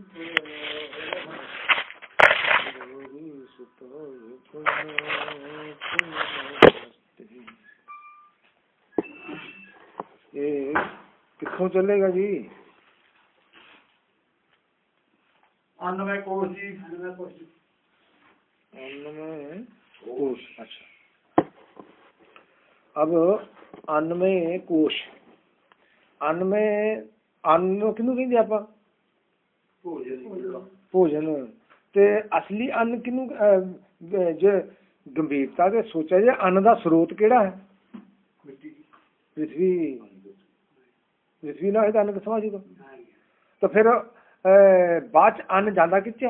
ये कितों चलेगा जी? अन्नमय कोश जी। अन्नमय कोश। अच्छा, अब अन्नमय कोश, अन्नमय अन्न किनू कहते आप? भोजन। ते असली अन्न किनू जो गंभीरता से सोचा जाए, अन्न का स्रोत केड़ा है? पृथ्वी। पृथ्वी ना है तो अन्न किथों आ जाऊगा? तो फिर बाद च अन्न जाता कित्थे?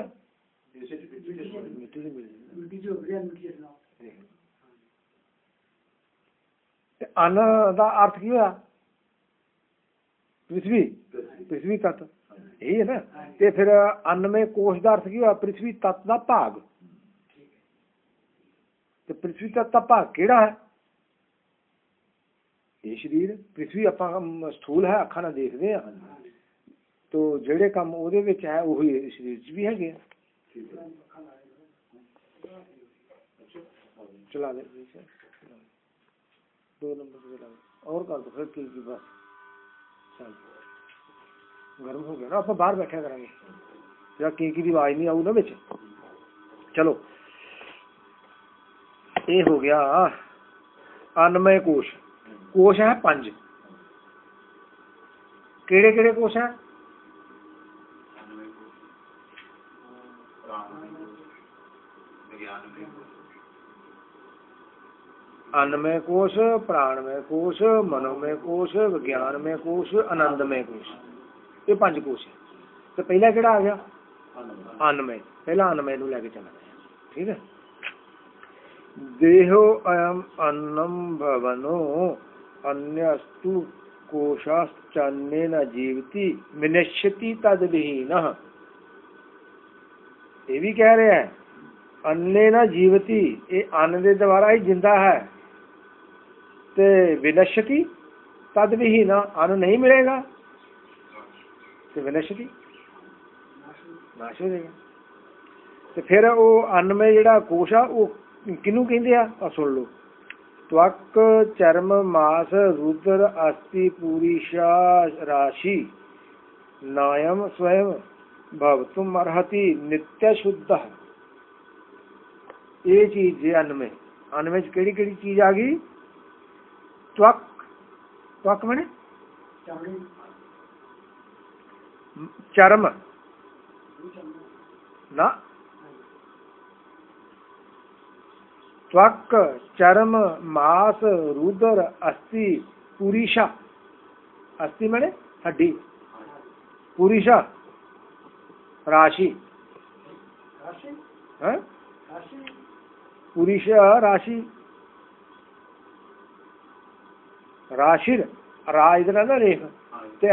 अन्न का अर्थ की होया? पृथ्वी। पृथ्वी तत्त यही है ना। ते फिर अन्नमय कोश का अर्थ की होया? पृथ्वी तत्त का भाग। तो पृथ्वी तत्त का भाग केड़ा है? ये शरीर। पृथ्वी आपां स्थूल है, अखां नाल देखते हैं, तो जेड़े काम उहदे विच है उही शरीर च भी हैगे। चला दे 2 नंबर चला दे और कर दो फिर की बस चल गर्म हो गया ना। आप बाहर बैठा करेंगे जरा की आवाज नहीं आऊ ना बिच। चलो ये हो गया अन्नमय कोश। कोश है 5। केड़े केड़े कोश है? अन्नमय कोश, प्राणमय कोश, मनोमय कोश, विज्ञानमय कोश, आनंदमय कोश। ये 5 कोश है। तो पहला केड़ा आ गया? अन्नमय। पहला अन्नमय नूं लैके चलना है, ठीक है। देहो अयम अन्नम भवनो अन्यस्तु कोशाश्चन्नेन जीवति विनश्यति तद्विहीनः। ये भी कह रहे हैं अन्नेन जीवति, ये अन्न के द्वारा ही जिंदा है। ते विनश्यति तद्विहीन, अन्न नहीं मिलेगा तो विनश्यति नाश हो जाएगा। तो फिर वो अन्न में जिहड़ा कोश आ वो किनू कहंदे आ? सुन लो। त्वक चर्म मास रुद्र अस्थि पूरिशा राशि नायम स्वयं भवतुम अर्हति नित्य शुद्ध। ये चीज है अन्न में। अन्न में केड़ी केड़ी चीज आ गई? त्वक। त्वक माने चर्म ना। त्वक चर्म मांस रुद्र अस्थि पूरिशा। अस्थि माने हड्डी, पूरिशा राशि है। पूरिशा राशि, राशिर रा इधर ना रेख। ते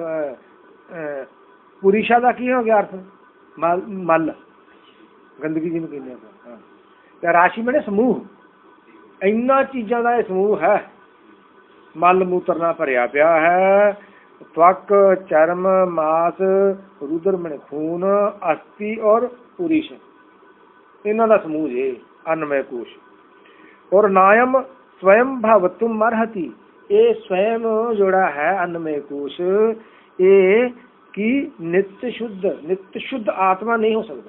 पुरीशा का की हो गया अर्थ? मल, मल गंदगी जिन्हों कहते हैं। राशि मैंने समूह। इन्ना चीज़ों का समूह है। मल मूत्र ना भरिया पिया है। त्वक चर्म मास रुद्र मैंने खून अस्थि और पुरीश, इन्हों का समूह है अन्नमय कोश। और नायम स्वयं भवतुम अर्हति, ये स्वयं जोड़ा है अन्नमय कोश, ये कि नित्य शुद्ध आत्मा नहीं हो सकता।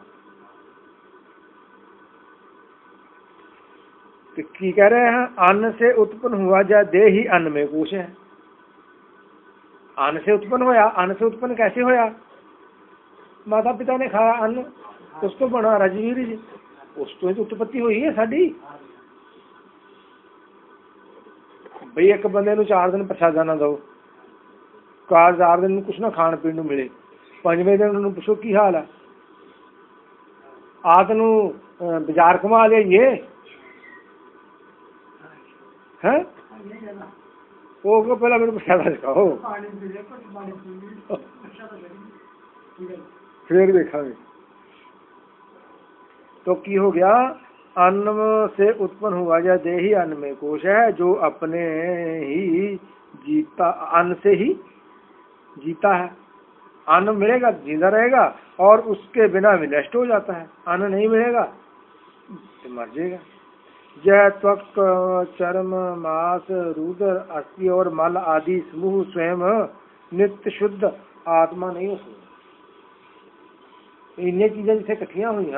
तो की कह रहे हैं? अन्न से उत्पन्न हुआ जा दे ही अन्नमय कोश है। अन्न से उत्पन्न होया। अन्न से उत्पन्न कैसे होया? माता पिता ने खाया अन्न, उस तो बना रजवीर जी, उस तो उत्पत्ति हुई है साडी। बई एक बंदे नूं 4 दिन प्रसादा ना दो, 4 दिन कुछ ना खाण पीण नूं मिले, 5वें दिन उन्होंने पूछो की हाल है, आ तेनू बाजार घुमा लियाइए हैं? वो पहला मेरे प्रसादा दिखाओ फिर देखेंगे। तो की हो गया? अन्न से उत्पन्न हुआ या दे ही अन्नमय कोश है, जो अपने ही जीता, अन्न से ही जीता है। अन्न मिलेगा जिंदा रहेगा, और उसके बिना विनष्ट हो जाता है। अन्न नहीं मिलेगा तो मर जाएगा। यह त्वक, चर्म, मांस, रुधिर, अस्थि और मल आदि समूह स्वयं नित्य शुद्ध आत्मा नहीं हो सकता। इन्हें चीजें जिसे इकट्ठियां हुई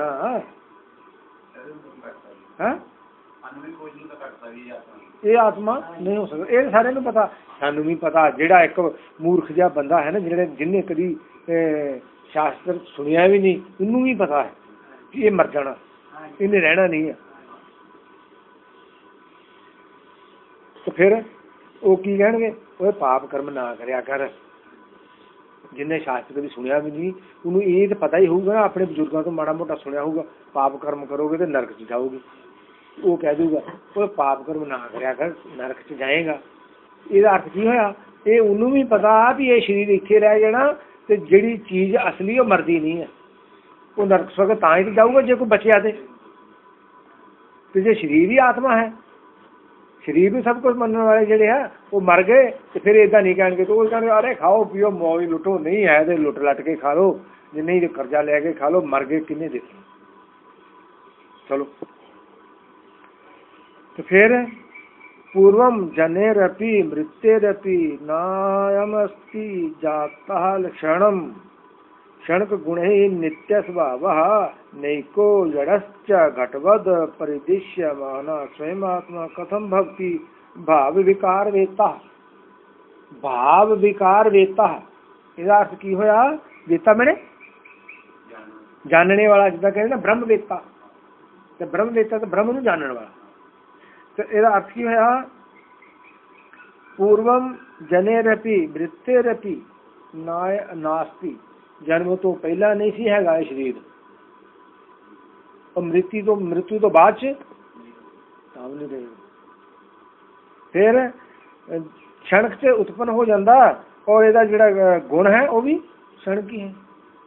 ये आत्मा नहीं हो सकता। ये सारे नूं पता, सानू भी पता। जिहड़ा एक मूर्ख जिहा बंदा है ना, जिन्हें कभी शास्त्र सुनिया भी नहीं, उन्होंने भी पता है कि ये मर जाना, इन्हें रहना नहीं है। तो फिर वो की कहणगे, वो पाप कर्म ना करिया कर। जिन्हें शास्त्र कभी सुनिया भी नहीं, उन्होंने ये तो पता ही होगा ना, अपने बजुर्गों तो माड़ा मोटा सुनिया होगा, पाप कर्म करोगे तो नरक च जाओगे। वो कह दूगा वो पाप कर्म ना करिया कर, नरक च जाएगा। ਇਹਦਾ अर्थ की होया, ये उन्होंने भी पता भी ये शरीर इत्थे रह जाना, तो जिहड़ी चीज़ असली वो मरदी नहीं है, वो नरक स्वर्ग तां ही जाऊगा जे कोई बचिया तो जे शरीर ही आत्मा है, शरीर भी सब कुछ मनने वाले जिहड़े है वो मर गए, तो फिर इदा नहीं कहेंगे। तो वो कहेंगे अरे खाओ पियो मौज लुटो, नहीं है तो लुट लट के खा लो, जे नहीं तो कर्जा लैके खा लो, मर गए किन्ने देखो। चलो तो फिर पूर्वम जनेरपि मृत्युरपि नायमस्ति जातः क्षणम क्षणक गुण ही नित्य स्वभाव नैको जड़श्च घटवद परिदृश्यमान स्वयं आत्मा कथम भक्ति भाव विकार वेता। भाव विकार वेता इसका अर्थ की होया, वेता मैंने जानने वाला, जिदा कहते ना ब्रह्म वेता, तो ब्रह्म वेता तो ब्रह्म नूं जानने वाला। तो इसका अर्थ की होया, पूर्वम जनेरपि मृत्युरपि नास्ति, जन्म तो पहला नहीं सी हैगा ये शरीर, और मृत्यु तो बाद च नहीं रहेगा। फिर क्षण से उत्पन्न हो जाता, और ਇਹਦਾ ਜਿਹੜਾ गुण है वो भी क्षण की है,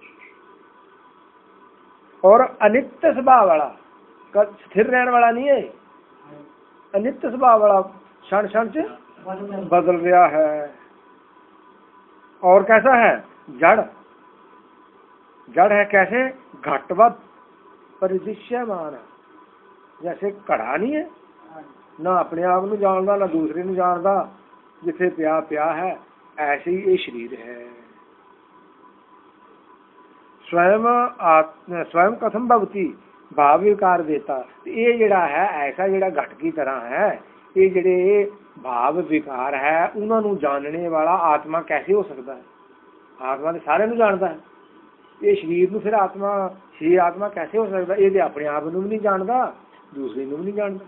और अनित्य स्वभाव वाला, स्थिर रहने वाला नहीं है, अनित्य स्वभाव वाला क्षण क्षण से बदल रहा है। और कैसा है, जड़ जड़ है, कैसे, घटवत परिदृश्यमान, जैसे घड़ा नहीं है, ना अपने आप में जानता ना दूसरे में जानता, जिथे प्या प्या है, ऐसे ही ये शरीर है। स्वयं कथम भवती भाव विकार देता, ये जड़ा है ऐसा जड़ा घट की तरह है, ये जड़े भाव विकार है उन्होंने जानने वाला आत्मा कैसे हो सकता है। आत्मा तो सारे नूं जानता है, ये शरीर नूं फिर आत्मा, शरीर आत्मा कैसे हो सकता है। ये अपने आप नूं भी नहीं जानता, दूसरे नूं भी नहीं जानता।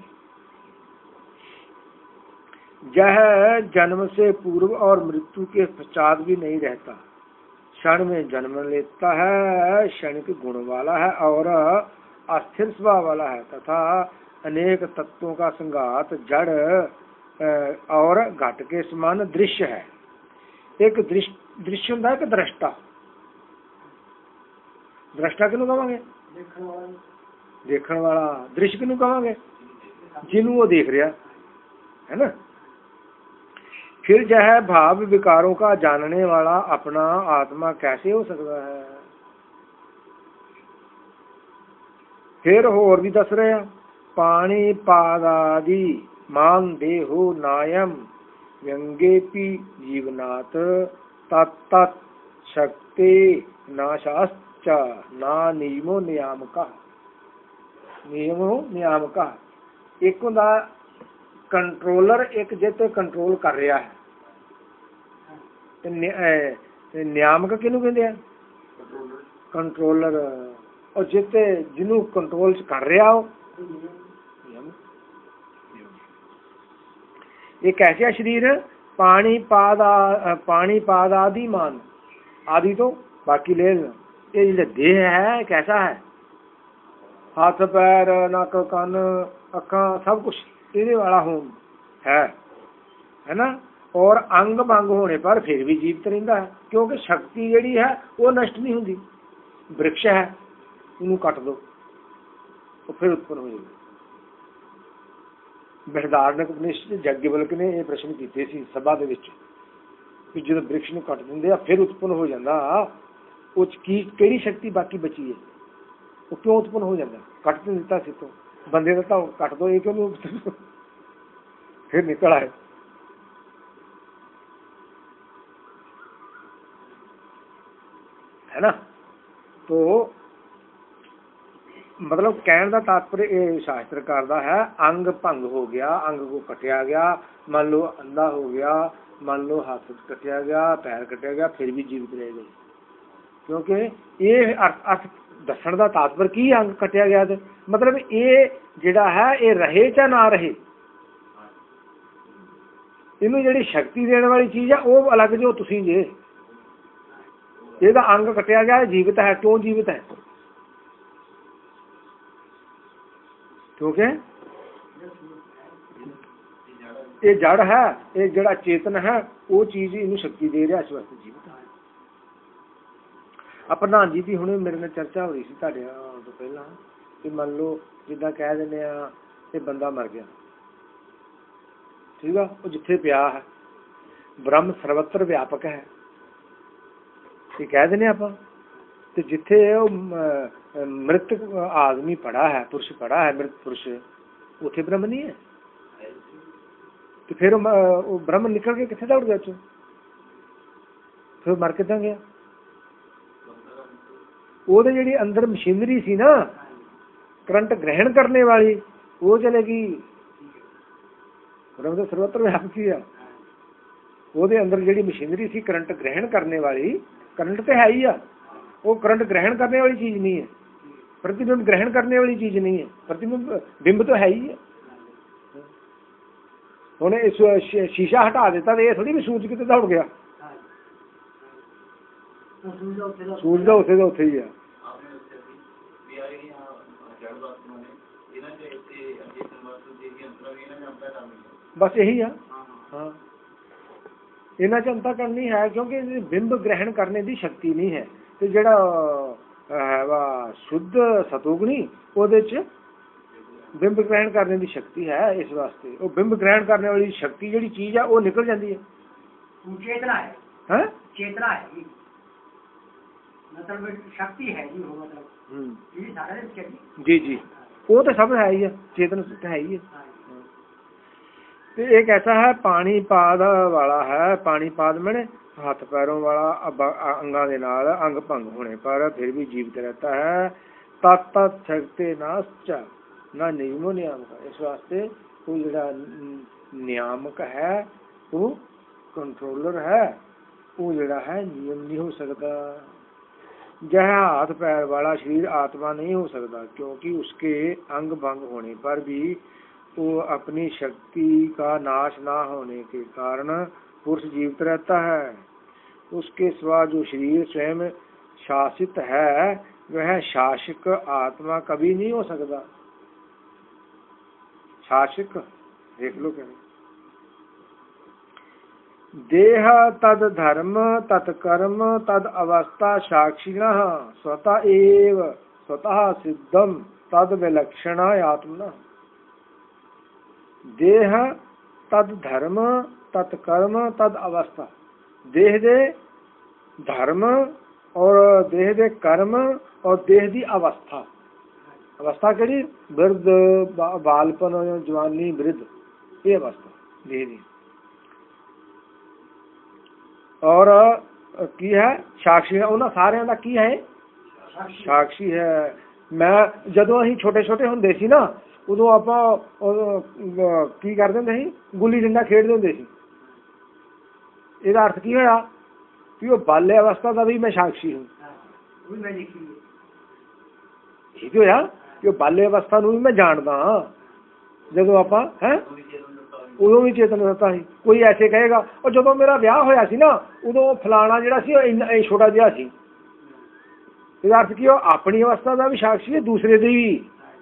यह जन्म से पूर्व और मृत्यु के पश्चात भी नहीं रहता, क्षण में जन्म लेता है, क्षणिक गुण वाला है और अस्थिर स्वभाव वाला है, तथा अनेक तत्वों का संघात जड़ और घट के समान दृश्य है। एक दृश्य होता है कि दृष्टा, दृष्टा किनू कहांगे, देखने वाला। दृश्य किनू कहांगे, जिन्हों वो देख रहा है ना। फिर जो है भाव विकारों का जानने वाला अपना आत्मा कैसे हो सकता है। फिर और भी दस रहे हैं, पानी पादादि मान देहो नायम व्यंगेपि जीवनात् तत्त शक्ति नाशाश्च ना नियमो नियामका। नियमो नियामका एक होंदा कंट्रोलर, एक जिते कंट्रोल कर रहा है, नियामक किनू कहते हैं, कंट्रोलर, और जिते जिन्हों कंट्रोल कर रहा हो। एक ऐसा शरीर है, पानी पाद आदि मान, आदि तो बाकी ले लेना। ये जो देह है कैसा है, हाथ पैर नक कान अखा सब कुछ ये वाला हो है ना। और अंग भंग होने पर फिर भी जीवित रहता है, क्योंकि शक्ति जी है वो नष्ट नहीं होती। वृक्ष है, उन्होंने कट दो तो फिर उत्पन्न हो जाएगी। बृहदारण्यक उपनिषद याज्ञवल्क्य ने यह प्रश्न किए सी सभा के, जो वृक्ष को कट देंगे फिर उत्पन्न हो जाता, ਉਹ 'ਚ ਕਿਹੜੀ ਸ਼ਕਤੀ ਬਾਕੀ ਬਚੀ ਹੈ? ਉਹ ਕਿਉਂ ਉਤਪੰਨ ਹੋ ਜਾਂਦਾ? ਕੱਟ ਤਾਂ ਦਿੱਤਾ ਸੀ ਤੋਂ ਬੰਦੇ ਦਾ ਤਾਂ ਕੱਟ ਦੋ, ਇਹ ਕਿਉਂ ਨਹੀਂ फिर निकल आए। है ना? तो मतलब कहने का तात्पर्य ये शास्त्रकार का है, अंग भंग हो गया, अंग को कटिया गया, मान लो अंधा हो गया, मान लो हाथ कटिया गया, पैर कटिया गया, फिर भी जीवित रह गए। क्योंकि ये अर्थ दसण का तात्पर्य की अंग कटिया गया थे, मतलब ये जिहड़ा है ये रहे चाहे ना रहे, इनू जिहड़ी शक्ति देने वाली चीज़ है वो अलग जो तुसीं जे। ਇਹਦਾ अंग कटिया गया जीवित है, क्यों जीवित है? क्योंकि ये जड़ है, ये जड़ा चेतन है, वो चीज़ इनू शक्ति दे रहा, इस वास्ते जीवित है। आ प्रधान जी की हुणे मेरे नाल चर्चा हो रही सी तुहाडे तो पहला कि मान लो जिद्दां कह दिंदे आ ये बंदा मर गया, ठीक है, वो जिथे पिया है, ब्रह्म सर्वत्र व्यापक है, ये कह देने आप, तो जिथे मृत आदमी पड़ा है, पुरुष पड़ा है, मृत पुरुष, उथे ब्रह्म नहीं है, तो फिर वो ब्रह्म निकल के किथे दौड़ गया चो, फिर मर किदां गया? वो जी अंदर मशीनरी सी ना करंट ग्रहण करने वाली, वो चलेगी। ब्रह्म तो सर्वत्र व्यापक ही है, वो अंदर जी मशीनरी सी करंट ग्रहण करने वाली, करंट तो है ही आ, वो करंट ग्रहण करने वाली चीज़ नहीं है, प्रतिबिंब ग्रहण करने वाली चीज़ नहीं है, प्रतिबिंब बिंब तो है ही है। उन्हें शीशा हटा देता तो ये थोड़ी भी सूरज कितने दौड़ गया, सूरज का उसे तो उथे ही है। बस यही है, हाँ, इन्हां च अंतर करनी है, क्योंकि बिंब ग्रहण करने की शक्ति नहीं है। तो जिहड़ा है वा शुद्ध सतोगुणी, उहदे च बिंब ग्रहण करने की शक्ति है, इस वास्ते वो बिंब ग्रहण करने वाली शक्ति जिहड़ी चीज़ है वो निकल जाती है। चेतना है, हैं? चेतना है, मतलब शक्ति है जी, वो मतलब ये सारा शक्ति, जी जी, वो तो सब है ही है, चेतन तो है ही है। तो एक ऐसा है पानीपाद वाला है, पानीपाद मैंने हाथ पैरों वाला अंगा के नाल अंग भंग होने पर फिर भी जीवित रहता है। तत् शक्ति नाश्च ना नियमो नियामक, इस वास्ते वो जिहड़ा नियामक है, वो कंट्रोलर है, वो जिहड़ा है नियम नहीं हो सकता। जह हाथ पैर वाला शरीर आत्मा नहीं हो सकता, क्योंकि उसके अंग भंग होने पर भी वो अपनी शक्ति का नाश ना होने के कारण पुरुष जीवित रहता है। उसके सिवा जो शरीर स्वयं शासित है, वह शासक आत्मा कभी नहीं हो सकता। शासक देख लो क्या, देह तद धर्म तत्कर्म तद अवस्था साक्षिणः स्वतः एव स्वतः सिद्धम तद विलक्षण आत्मना। देह तद धर्म तत्कर्म तद अवस्था, देह दे धर्म और देह दे कर्म और देह दी अवस्था, अवस्था केड़ी? वृद्ध, बालपन, जवानी, वृद्ध, ये अवस्था देह दी। और की है साक्षी है, उन्होंने सारे का की है साक्षी है। मैं जदों असीं छोटे छोटे हुंदे सी ना, उदों आपां की करदे हुंदे सी, गुल्ली डंडा खेडदे हुंदे सी। इहदा अर्थ की होया कि वो बाल्य अवस्था का भी मैं साक्षी हूँ, ठीक होया कि बाल्य अवस्था नूं भी मैं जानदा हाँ। जदों आपां हैं उदों भी चेतन रहता सी। कोई ऐसे कहेगा और जदों मेरा विआह होया सी ना, उदों फलाना जिहड़ा सी छोटा जिहा सी। इहदा अर्थ की अपनी अवस्था का भी साक्षी है, दूसरे दी भी।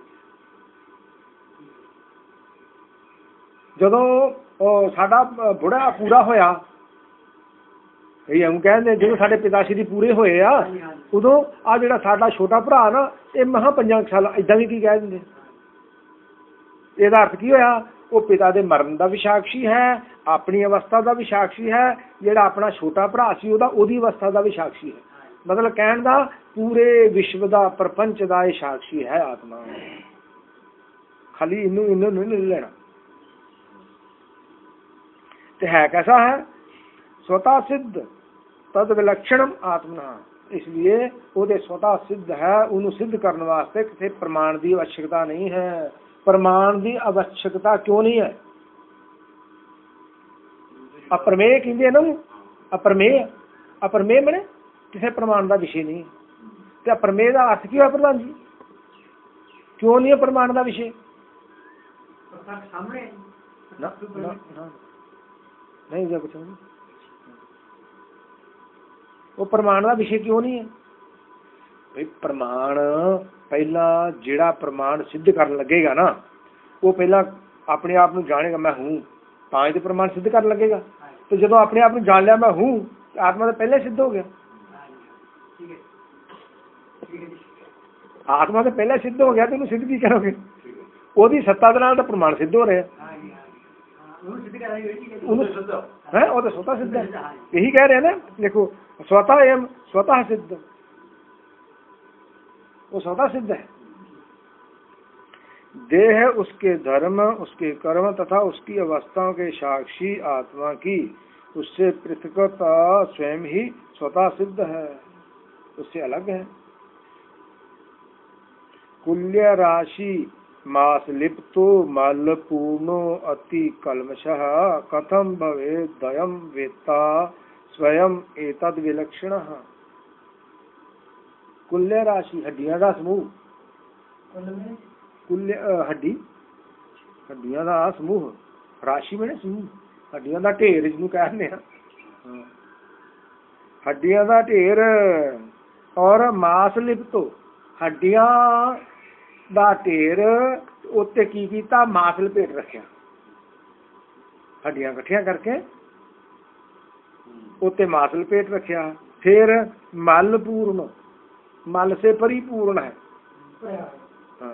जदों साडा बुढ़ा पूरा होया, कई हम कहते जो साडे पिता श्री पूरे होए आ, उदों आ जिहड़ा साडा छोटा भरा ना, ये महा 5 साल इदां भी की कह दिंदे। इहदा अर्थ की होया, वो पिता दे मरण का भी साक्षी है, अपनी अवस्था का भी साक्षी है, जिहड़ा अपना छोटा भरा सी ओहदी अवस्था का भी साक्षी है। मतलब कहण दा पूरे विश्व दा प्रपंच दा ये साक्षी है आत्मा, खाली इनू इनू नहीं लेना। तो है कैसा है? स्वतः सिद्ध तद विलक्षणम आत्मा, इसलिए वो स्वतः सिद्ध है, उन्हें सिद्ध करने वास्ते किसी प्रमाण की आवश्यकता नहीं है। प्रमाण की आवश्यकता क्यों नहीं है? अप्रमेय कहते हैं ना, अप्रमेय, अप्रमेय मैंने किसी प्रमाण का विषय नहीं। तो अप्रमेय का अर्थ क्यों है प्रधान जी? क्यों नहीं है प्रमाण का विषय? सामने ना, ना, ना, नहीं जा कुछ नहीं। वो प्रमाण का विषय क्यों नहीं है भाई? प्रमाण पहला जिहड़ा प्रमाण सिद्ध करन लगेगा ना, वो पहला अपने आप में जानेगा मैं हूँ, तां तो प्रमाण सिद्ध कर लगेगा। तो जो अपने आप में जान लिया मैं हूँ, आत्मा तो पहले सिद्ध हो गया। आत्मा तो पहले सिद्ध हो गया, तो सिद्ध की करोगे? ओदी सत्ता दे नाल तो प्रमाण सिद्ध हो रहे हैं। है वो तो स्वतः सिद्ध है, यही कह रहे हैं ना। देखो स्वतः एवं स्वतः सिद्ध, वो स्वतः सिद्ध है। देह उसके धर्म, उसके कर्म तथा उसकी अवस्थाओं के साक्षी आत्मा की उससे पृथकता स्वयं ही स्वतः सिद्ध है, उससे अलग है। कुल्य राशि मास लिप्तो मल पूर्णो अति कल्मषः कथम भवेत् द्वयं वेत्ता स्वयं एतद् विलक्षणः। कुल्य राशि हड्डियां का समूह, कुल्य हड्डी, हड्डियां का समूह, राशि में समूह, हड्डियां का ढेर जिन्होंने कहते हैं, हड्डियां का ढेर। और मास लिप्तो, हड्डियां ਦਾ ਢੇਰ ਉੱਤੇ ਕੀ ਕੀਤਾ? ਮਾਸ ਲਪੇਟ ਰੱਖਿਆ, ਹੱਡੀਆਂ ਇਕੱਠੀਆਂ ਕਰਕੇ ਉੱਤੇ ਮਾਸ ਲਪੇਟ ਰੱਖਿਆ। फिर मल पूर्ण, मल से परिपूर्ण है। हाँ।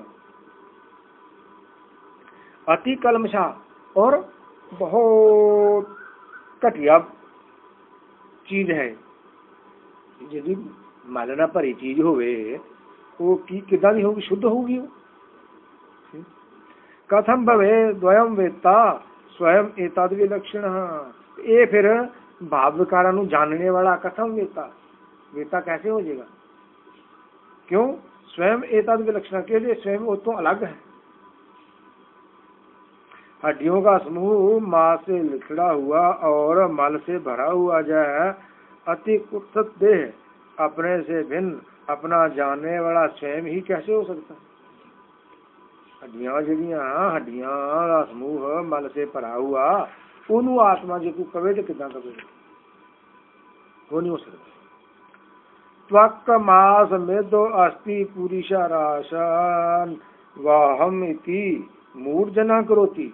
अति कलमशा, और बहुत घटिया चीज है। यदि मल ना भरी चीज होवे वो की किदां दी होगी? शुद्ध होगी वो। कथम भवे द्वयम वेत्ता स्वयं एतद् विलक्षणः। ये फिर भाव विकारा नु जानने वाला कथम वेत्ता, वेत्ता कैसे हो जाएगा? क्यों? स्वयं एतद् विलक्षण के लिए स्वयं वो तो अलग है। हड्डियों का समूह मांस से लिखड़ा हुआ और मल से भरा हुआ जाए, अति कुत्सित देह अपने से भिन्न अपना जानने वाला स्वयं ही कैसे हो सकता? हड्डियां जड़ियां, हड्डियां का समूह मल से भरा हुआ, उन्होंने आत्मा जो कवे तो कितना कवे? वो नहीं हो सकता। त्वक मास मेदो अस्ति पुरुषा राशन वाहम इति मूर्जना करोति।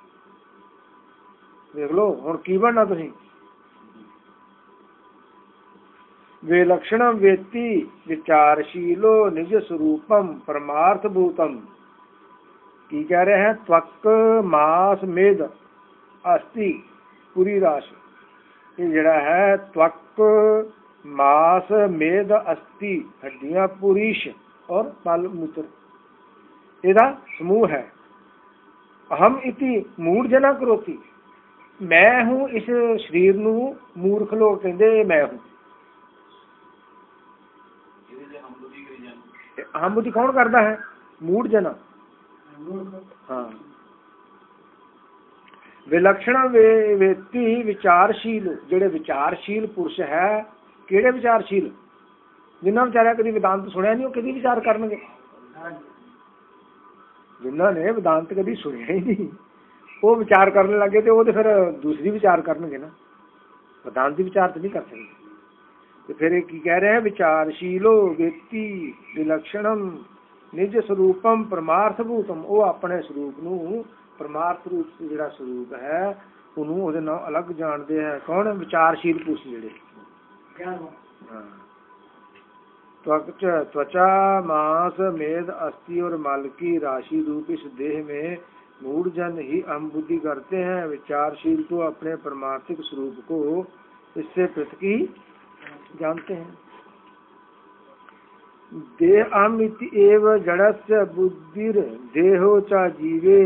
देख लो हुण की बनना तुसीं? विलक्षण वेत्ति विचारशीलो निज स्वरूपम परमार्थ भूतम। की कह रहे हैं? त्वक मास मेद अस्ति पूरी राशि, ये जड़ा है त्वक मास मेद अस्ति, हड्डियां पुरीश और मल मूत्र, ਇਹਦਾ समूह है। अहम इति मूर्जना करोति, मैं हूं इस शरीर नू मूर्ख लोग कहते मैं हूं। अहम बुद्धि कौन करता है? मूर्जना। हाँ। विलक्षण वेत्ति विचारशील, जेड़े विचारशील पुरुष है, केड़े विचारशील? जिन्होंने बेचारा कभी वेदांत सुनिया नहीं, वो कभी विचार करनगे? जिन्होंने वेदांत कभी सुनिया ही नहीं, वो विचार करने लगे तो वो तो फिर दूसरी विचार करनगे ना, वेदांत विचार तो नहीं कर सकते। तो फिर एक कह रहे हैं विचारशीलो वेत्ति विलक्षणम निज स्वरूपम परमार्थ भूतम। वो अपने स्वरूप नू परमार्थ रूप से जिहड़ा स्वरूप है उन्होंने ਉਹਦੇ ਨਾਲ अलग जानते हैं। कौन? विचारशील पुरुष जिहड़े। त्वचा मांस मेद अस्थि और मल की राशि रूप इस देह में मूढ़जन ही अहम बुद्धि करते हैं। विचारशील तो अपने परमार्थिक स्वरूप को इससे पृथक ही जानते हैं। देह अहमिति एव जड़स्य बुद्धिर देहो च जीवे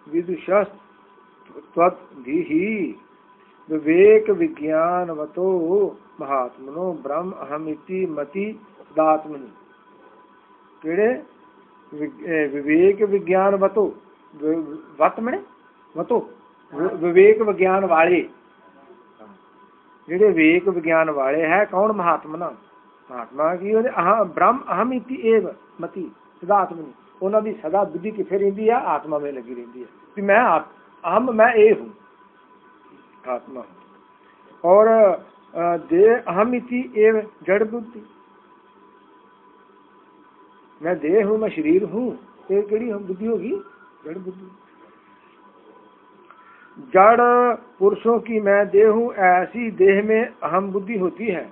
विदुषस्त्वद्धिहि विवेक विज्ञानवतो महात्मनो ब्रह्म अहमिति मति सदात्मनि। केड़े विवेक विज्ञानवतो वत मने वतो विवेक विज्ञान वाले जेडे विवेक विज्ञान वाले है कौन महात्मा महात्मा की ब्रह्म अहम इति एव मति सदा आत्मनि उन्हों की सदा बुद्धि किथे रही है आत्मा में लगी रही है कि मैं अहम मैं ये हूँ आत्मा और देह अहम इति एव जड़ बुद्धि मैं देह हूँ मैं शरीर हूँ ये केड़ी बुद्धि होगी जड़ बुद्धि। जड़ पुरुषों की मैं देह हूँ ऐसी देह में अहम बुद्धि होती है।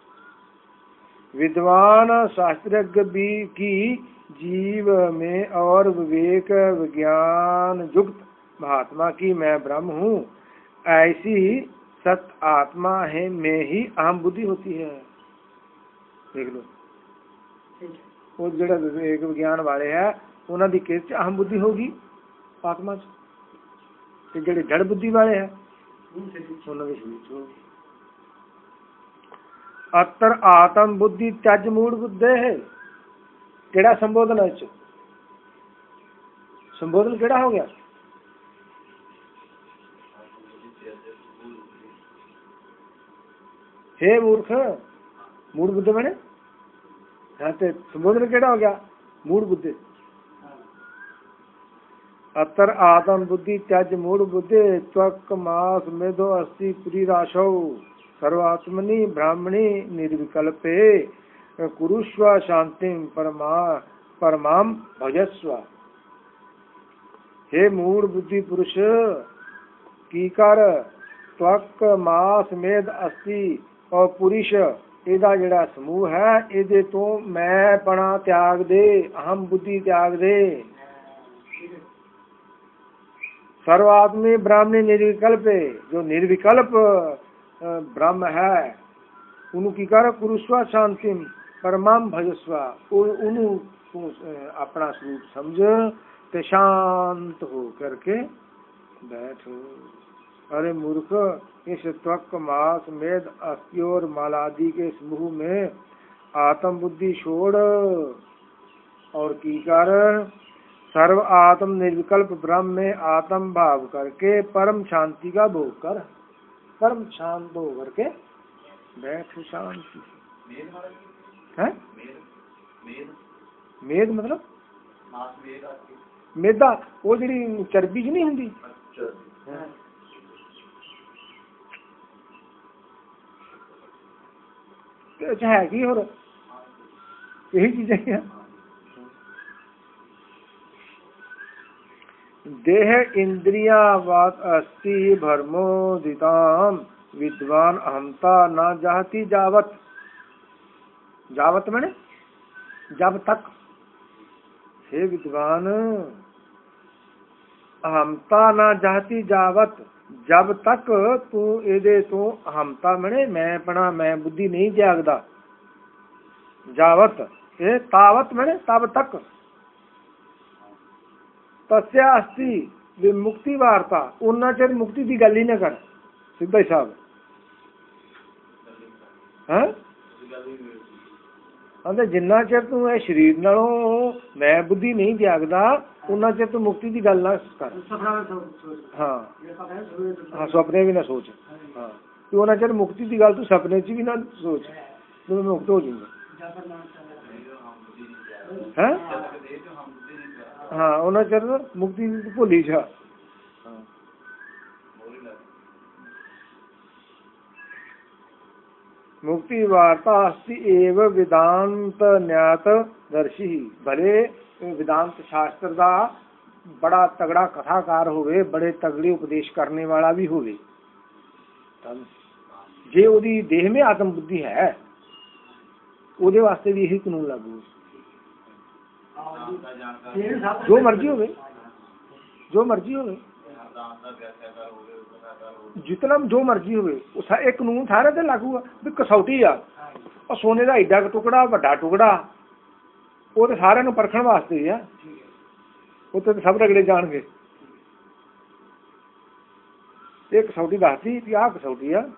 विद्वान शास्त्रज्ञ भी की जीव में और विवेक विज्ञान युक्त महात्मा की मैं ब्रह्म हूँ ऐसी सत आत्मा है में ही अहम बुद्धि होती है। देख लो वो जो विवेक विज्ञान वाले है उन्होंने की किस अहम बुद्धि होगी आत्मा से जो जड़ बुद्धि वाले है उन्होंने शरीर अतर आत्म बुद्धि त्यज मूड बुद्धे है केड़ा संबोधन है संबोधन केड़ा हो गया हे मूर्ख मूड बुद्धि बने हाँ तो संबोधन केड़ा हो गया मूड बुद्धि। अतर आत्म बुद्धि त्यज मूड बुद्धि त्वक मास मेधो अस्ति पुरी राशौ सर्वात्मनि ब्राह्मणी निर्विकल्पे कुरुष्व शांति परमाम भजस्व। हे मूड बुद्धि पुरुष कीकर त्वक मास मेध अस्ति और पुरुष एदा जड़ा समूह है एदे तो मैं पना त्याग दे अहम बुद्धि त्याग दे सर्वात्मी ब्राह्मणी निर्विकल्प जो निर्विकल्प ब्रह्म है उन्हों की कर कुरुस्व शांति परमाम भजस्व उन्हों अपना स्वरूप समझ ते शांत हो करके बैठो। अरे मूर्ख इस त्वक मास मेद अस्थि और मालादि के समूह में आत्म बुद्धि छोड़ और की कर सर्व आत्म निर्विकल्प ब्रह्म में आत्म भाव करके परम शांति का भोग कर परम शांत हो करके बैठ शांति है। मेद मतलब मेदा वो जी चर्बी च नहीं होंगी अच्छा है कि और यही चीजें हैं। देह इंद्रिया वात अस्ति भरमोदिताम विद्वान अहमता न जाती जावत जावत मैंने जब तक हे विद्वान अहमता न जाती जावत जब तक तू एदे तो अहमता मैंने मैं पना मैं बुद्धि नहीं त्यागदा जावत ए तावत मैंने तब तक तस्या अस्ति विमुक्ति वार्ता उन्ना चेर मुक्ति की गल ही न कर सीधा हिसाब है जिन्ना चेर तू ए शरीर नालों मैं बुद्धि नहीं त्यागदा उन्ना चेर तू मुक्ति की गल ना कर। हाँ हाँ सपने भी ना सोच हाँ तू उन्ना चेर मुक्ति की गल तू सपने च भी ना सोच तू मुक्त हो जाएगा है। हाँ उन्ना चेर मुक्ति भुली जा। मुक्ति वार्ता अस्ति एव वेदांत न्यात दर्शी भले वेदांत शास्त्र का बड़ा तगड़ा कथाकार होवे बड़े तगड़े उपदेश करने वाला भी होवे जे ओदी देह में आत्म बुद्धि है ओदे वास्ते भी यही कानून लागू जो मर्जी होवे जितना जो मर्जी होवे एक कानून सारे ते लागू है भी कसौटी आ और सोने का एडा टुकड़ा वड्डा टुकड़ा ਉਹ ਤਾਂ ਸਾਰਿਆਂ ਨੂੰ ਪਰਖਣ ਵਾਸਤੇ ਹੀ ਆ, ਉੱਥੇ ਤਾਂ ਸਭ ਰਗੜੇ ਜਾਣਗੇ। ਇਹ ਕਸੌਟੀ ਦੱਸਦੀ ਵੀ ਆਹ ਕਸੌਟੀ ਆ।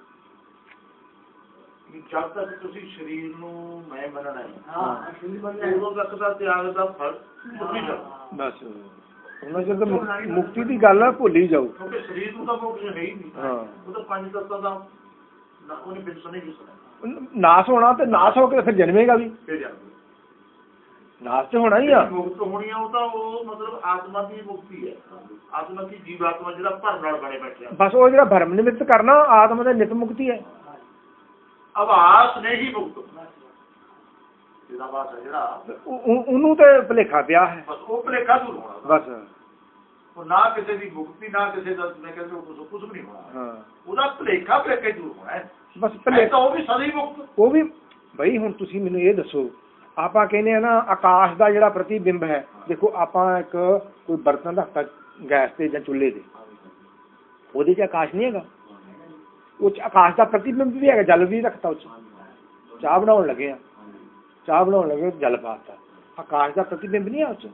ਜਦ ਤੱਕ ਤੁਸੀਂ ਸਰੀਰ ਨੂੰ ਮੈਂ ਮੰਨਣਾ ਹੈ, ਹਾਂ ਸਰੀਰ ਬੰਦਾ ਉਦੋਂ ਤੱਕ ਦਾ ਤਿਆਗ ਦਾ ਫਲ ਭੁੱਲੀ ਜਾਓ। ਬਸ ਉਹਨਾਂ ਚਿਰ ਤਾਂ ਮੁਕਤੀ ਦੀ ਗੱਲ ਆ, ਭੁੱਲ ਹੀ ਜਾਓ। ਕਿਉਂਕਿ ਸਰੀਰ ਨੂੰ ਤਾਂ ਮੁਕਤ ਹੈ ਹੀ ਨਹੀਂ। ਹਾਂ ਉਹ ਤਾਂ ਪੰਜ ਤੱਤਾਂ ਦਾ ਉਹਨੇ ਬਿਲਕੁਲ ਨਹੀਂ ਸੁਣਿਆ। ਨਾਸ ਹੋਣਾ ਤੇ ਨਾਸ ਹੋ ਕੇ ਫਿਰ ਜਨਮੇਗਾ ਵੀ, ਫਿਰ ਜਾਂਦੇ ਨਾਸ ਤੇ ਹੋਣਾ ਹੀ ਆ। ਮੁਕਤ ਹੋਣੀ ਆ ਉਹ ਤਾਂ ਉਹ ਮਤਲਬ ਆਤਮਾ ਦੀ ਮੁਕਤੀ ਹੈ। ਆਤਮਾ ਦੀ ਜੀਵ ਆਤਮਾ ਜਿਹੜਾ ਭਰਨ ਨਾਲ ਬਣੇ ਬੈਠੇ। ਬਸ ਉਹ ਜਿਹੜਾ ਭਰਮ ਨਿਮਿਤ ਕਰਨਾ ਆਤਮਾ ਦੇ ਨਿਤ ਮੁਕਤੀ ਹੈ। ਆਵਾਸ ਨਹੀਂ ਮੁਕਤ ਜਿਹਦਾ ਆਵਾਸ ਹੈ ਜਿਹੜਾ ਉਹਨੂੰ ਤੇ ਭੁਲੇਖਾ ਪਿਆ ਹੈ। ਬਸ ਉਹ ਭੁਲੇਖਾ ਦੂਰ ਹੋਣਾ। ਬਸ ਉਹ ਨਾ ਕਿਸੇ ਦੀ ਮੁਕਤੀ ਨਾ ਕਿਸੇ ਦਾ ਮੈਂ ਕਹਿੰਦਾ ਕੁਝ ਵੀ ਨਹੀਂ ਹੋਣਾ। ਹਾਂ ਉਹਦਾ ਭੁਲੇਖਾ ਹੀ ਦੂਰ ਹੋਣਾ ਹੈ। ਬਸ ਤਾਂ ਭੁਲੇਖਾ ਉਹ ਵੀ ਸਦਾ ਹੀ ਮੁਕਤ। ਉਹ ਵੀ ਬਈ ਹੁਣ ਤੁਸੀਂ ਮੈਨੂੰ ਇਹ ਦੱਸੋ, ਆਪਾਂ ਕਹਿੰਦੇ ਆ ਨਾ ਆਕਾਸ਼ ਦਾ ਜਿਹੜਾ ਪ੍ਰਤੀਬਿੰਬ ਹੈ, ਦੇਖੋ ਆਪਾਂ ਇੱਕ ਕੋਈ ਬਰਤਨ ਰੱਖਤਾ ਗੈਸ ਤੇ ਜਾਂ ਚੁੱਲ੍ਹੇ ਤੇ, ਉਹਦੇ 'ਚ ਆਕਾਸ਼ ਨਹੀਂ ਹੈਗਾ, ਉਹ 'ਚ ਆਕਾਸ਼ ਦਾ ਪ੍ਰਤੀਬਿੰਬ ਵੀ ਹੈਗਾ। ਜਲ ਵੀ ਰੱਖਤਾ ਉਹ 'ਚ, ਚਾਹ ਬਣਾਉਣ ਲੱਗੇ ਆ, ਚਾਹ ਬਣਾਉਣ ਲੱਗੇ ਜਲ ਪਾਤਾ, ਆਕਾਸ਼ ਦਾ ਪ੍ਰਤੀਬਿੰਬ ਨਹੀਂ ਹੈ ਉਸ 'ਚ।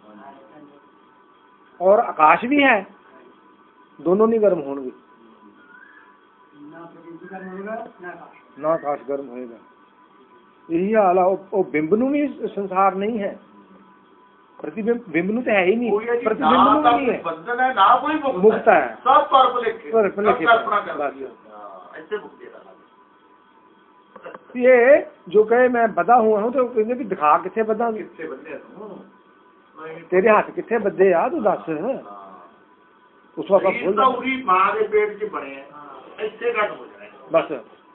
ਔਰ ਆਕਾਸ਼ ਵੀ ਹੈ, ਦੋਨੋਂ ਨਹੀਂ ਗਰਮ ਹੋਣਗੇ। ਨਾ ਆਕਾਸ਼ ਗਰਮ ਹੋਏਗਾ। ਇਹੀ ਹਾਲ ਆ। ਉਹ ਬਿੰਬ ਨੂੰ ਵੀ ਸੰਸਾਰ ਨਹੀਂ ਹੈ, ਪ੍ਰਤੀਬਿੰਬ ਬਿੰਬ ਨੂੰ ਤਾਂ ਹੈ ਹੀ ਨਹੀਂ, ਪ੍ਰਤੀਬਿੰਬ ਨੂੰ ਵੀ ਨਹੀਂ ਹੈ। ਬੰਧਨ ਹੈ ਨਾ ਕੋਈ ਮੁਕਤ ਹੈ, ਸਭ ਪਰ ਭੁਲੇਖੇ ਕਲਪਨਾ ਬਸ। ਇੱਥੇ ਮੁਕਤੀ ਦਾ ये जो कहे मैं बधा हुआ हूँ तो कहते भी दिखा किथे बधा, किथे बंधे तेरे हाथ किथे बधे आ तू दस। उस वक्त पूरी मां के पेट च बने ਇੱਥੇ ਘੱਟ ਹੋ ਜਾਣਾ बस,